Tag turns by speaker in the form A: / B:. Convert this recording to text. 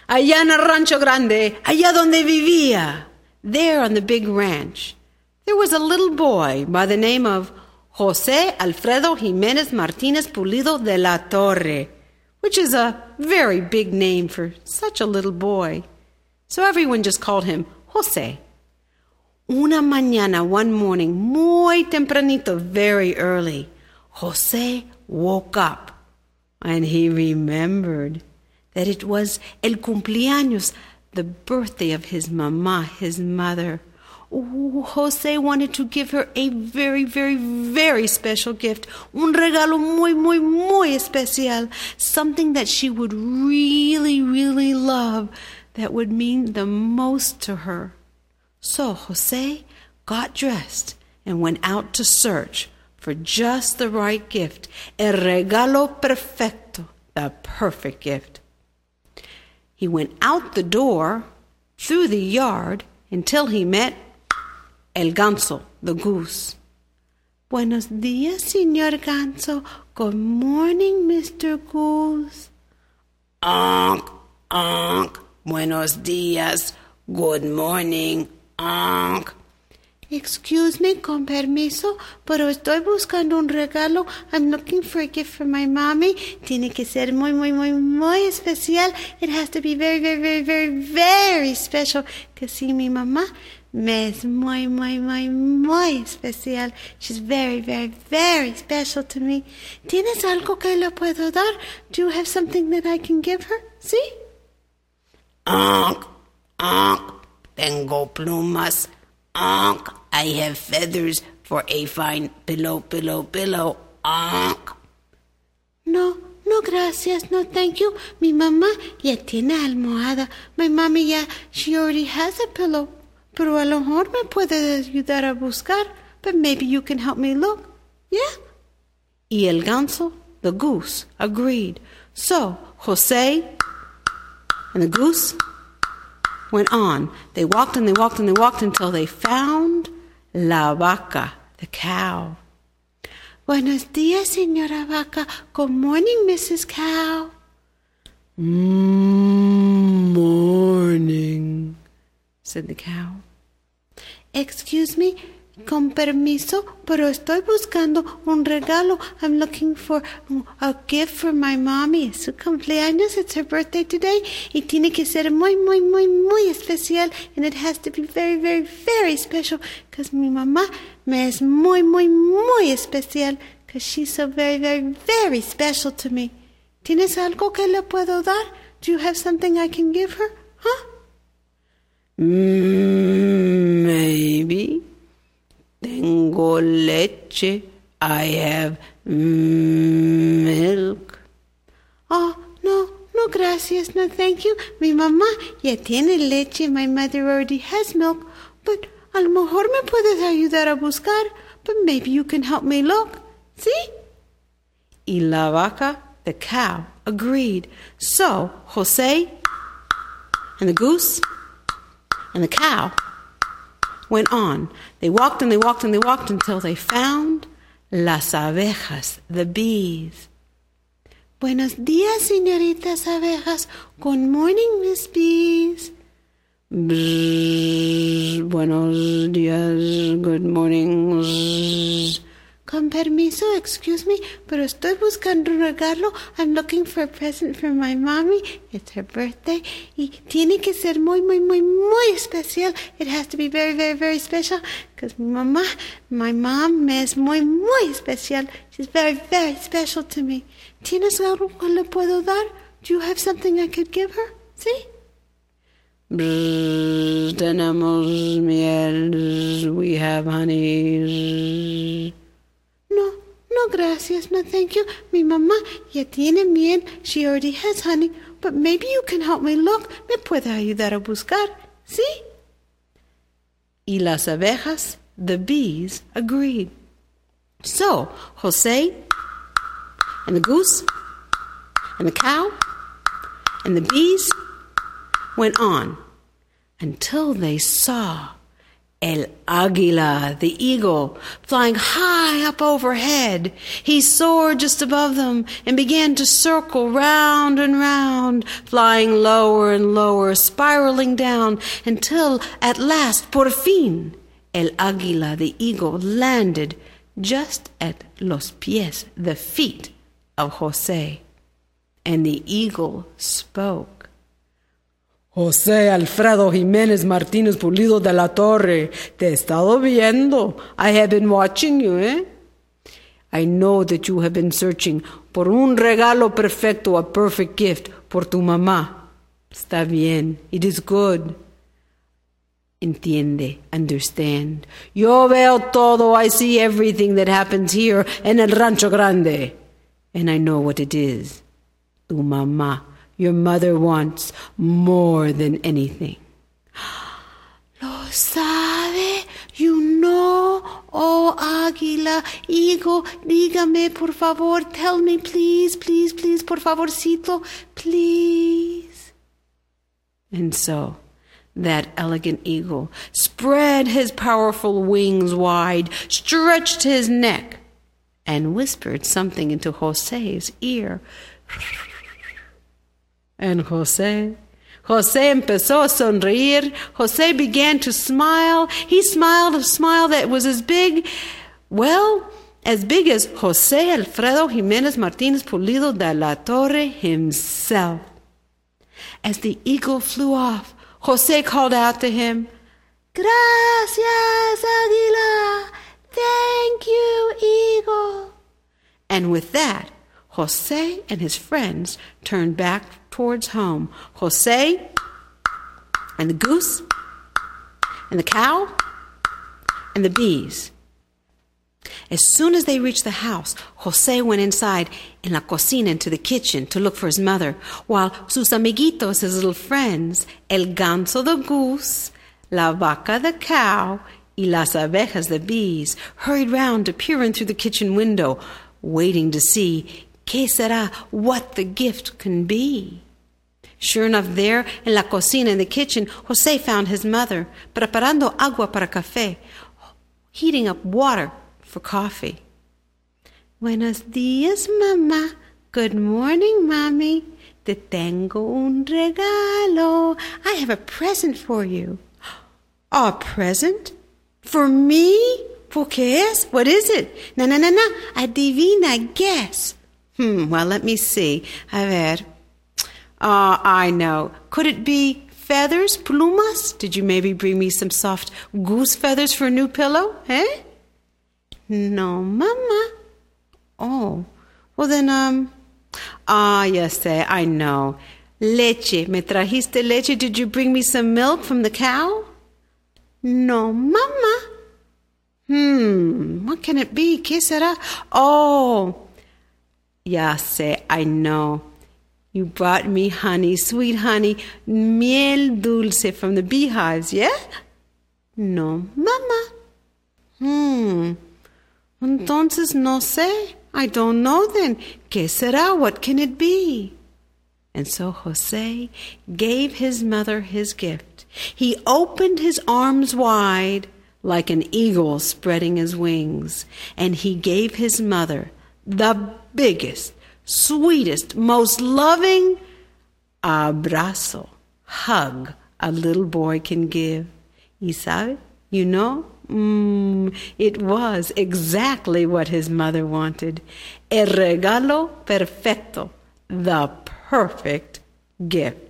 A: Allá en el Rancho Grande, allá donde vivía, there on the big ranch, there was a little boy by the name of José Alfredo Jiménez Martínez Pulido de la Torre, which is a very big name for such a little boy. So everyone just called him José. Una mañana, one morning, muy tempranito, very early, José woke up and he remembered that it was el cumpleaños, the birthday of his mamá, his mother. José wanted to give her a very, very, very special gift, un regalo muy, muy, muy especial, something that she would really, really love, that would mean the most to her. So José got dressed and went out to search for just the right gift, el regalo perfecto, the perfect gift. He went out the door, through the yard, until he met el ganso, the goose. Buenos días, señor ganso. Good morning, Mr. Goose.
B: Onk, onk. Buenos días. Good morning, onk.
A: Excuse me, con permiso, pero estoy buscando un regalo. I'm looking for a gift for my mommy. Tiene que ser muy, muy, muy, muy especial. It has to be very, very, very, very, very special. Que si mi mamá me es muy, muy, muy, muy especial. She's very, very, very special to me. ¿Tienes algo que le puedo dar? Do you have something that I can give her? ¿Sí?
B: Onk, onk. Tengo plumas. Onk. I have feathers for a fine pillow, pillow, pillow. Onk.
A: No, gracias. No, thank you. Mi mamá ya tiene almohada. My mommy she already has a pillow. Pero a lo mejor me puede ayudar a buscar. But maybe you can help me look. Yeah? Y el ganso, the goose, agreed. So, José and the goose went on. They walked and they walked and they walked until they found la vaca, the cow. Buenos días, señora vaca. Good morning, Mrs. Cow.
B: Morning,
A: said the cow. Excuse me, con permiso, pero estoy buscando un regalo. I'm looking for a gift for my mommy. Es su cumpleaños, it's her birthday today. Y tiene que ser muy, muy, muy, muy especial. And it has to be very, very, very special. Because mi mamá me es muy, muy, muy especial. Because she's so very, very, very special to me. ¿Tienes algo que le puedo dar? Do you have something I can give her? Huh?
B: Maybe. Tengo leche. I have milk.
A: Oh, no, gracias. No, thank you. Mi mamá ya tiene leche. My mother already has milk. But a lo mejor me puedes ayudar a buscar. But maybe you can help me look. ¿Sí? Y la vaca, the cow, agreed. So, José and the goose and the cow went on. They walked and they walked and they walked until they found las abejas, the bees. Buenos días, señoritas abejas. Good morning, Miss Bees.
B: Bzz, buenos días, good morning. Bzz.
A: Con permiso, excuse me, pero estoy buscando un regalo. I'm looking for a present for my mommy. It's her birthday. Y tiene que ser muy, muy, muy, muy especial. It has to be very, very, very special. Because my mom me es muy, muy especial. She's very, very special to me. ¿Tienes algo que le puedo dar? Do you have something I could give her? ¿Sí?
B: Bzz, tenemos miel. We have honey.
A: No, gracias. No, thank you. Mi mamá ya tiene miel. She already has honey. But maybe you can help me look. Me puede ayudar a buscar. ¿Sí? Y las abejas, the bees, agreed. So, José and the goose and the cow and the bees went on until they saw El águila, the eagle, flying high up overhead. He soared just above them and began to circle round and round, flying lower and lower, spiraling down, until at last, por fin, el águila, the eagle, landed just at los pies, the feet of José. And the eagle spoke. José Alfredo Jiménez Martínez Pulido de la Torre, te he estado viendo. I have been watching you, eh? I know that you have been searching por un regalo perfecto, a perfect gift, por tu mamá. Está bien. It is good. Entiende, understand. Yo veo todo, I see everything that happens here en el Rancho Grande. And I know what it is. Tu mamá. Your mother wants more than anything. Lo sabe, you know, oh águila, eagle, dígame, por favor, tell me, please, please, please, por favorcito, please. And so, that elegant eagle spread his powerful wings wide, stretched his neck, and whispered something into José's ear. And José empezó a sonreír. José began to smile. He smiled a smile that was as big as José Alfredo Jiménez Martínez Pulido de la Torre himself. As the eagle flew off, José called out to him, Gracias, águila. Thank you, eagle. And with that, José and his friends turned back towards home. José and the goose and the cow and the bees. As soon as they reached the house, José went inside in la cocina into the kitchen to look for his mother, while sus amiguitos, his little friends, el ganso the goose, la vaca the cow, y las abejas the bees, hurried round to peer in through the kitchen window, waiting to see ¿qué será? What the gift can be. Sure enough, there in la cocina, in the kitchen, José found his mother, preparando agua para café, heating up water for coffee. Buenos días, mamá. Good morning, mommy. Te tengo un regalo. I have a present for you. A present? For me? ¿Por qué es? What is it? Na. Adivina, guess. Well, let me see. A ver. I know. Could it be feathers, plumas? Did you maybe bring me some soft goose feathers for a new pillow? Eh? No, Mama. Oh. Well, then, yes, I know. Leche. ¿Me trajiste leche? Did you bring me some milk from the cow? No, Mama. What can it be? ¿Qué será? Oh. Ya sé, I know. You brought me honey, sweet honey, miel dulce from the beehives, yeah? No, Mama. Entonces no sé. I don't know then. ¿Qué será? What can it be? And so José gave his mother his gift. He opened his arms wide like an eagle spreading his wings, and he gave his mother the biggest, sweetest, most loving abrazo, hug a little boy can give. Y sabe, you know, it was exactly what his mother wanted. El regalo perfecto, the perfect gift.